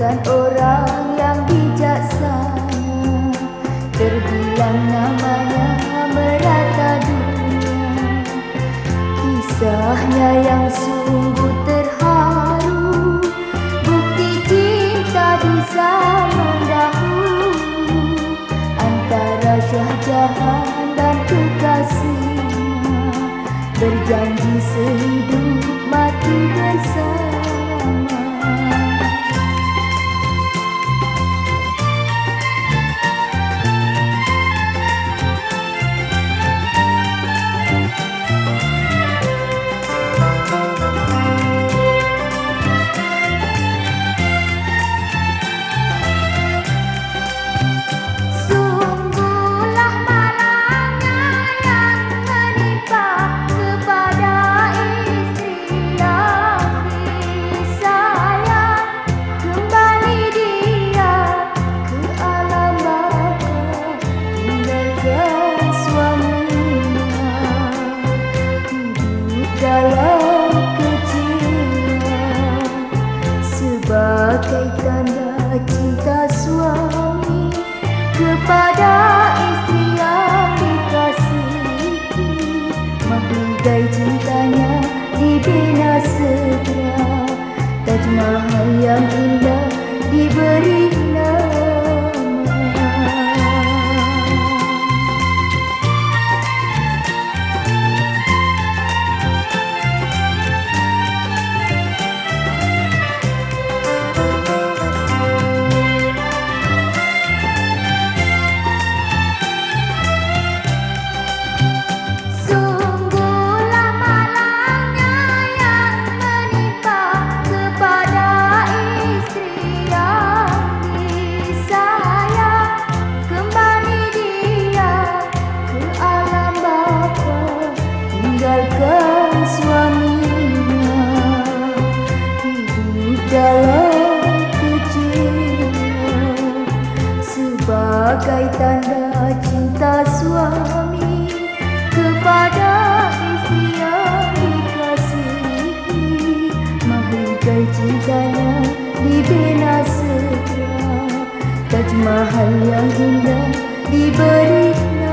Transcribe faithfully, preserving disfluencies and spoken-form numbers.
bukan orang yang bijaksana, terbilang namanya merata dunia. Kisahnya yang sungguh terharu, bukti cinta di zaman dahulu, antara Shah Jahan dan kekasihnya, berjanji sehidup mati bersama. Dalam kecilnya sebagai tanda cinta suami kepada istri yang dikasihi, mahligai cintanya dibina segera, Taj Mahal yang indah diberi nama. Tinggalkan suaminya, hidup dalam kecilnya sebagai tanda cinta suami kepada istri yang dikasihi, mahligai cintanya dibina segera, Taj Mahal yang indah diberi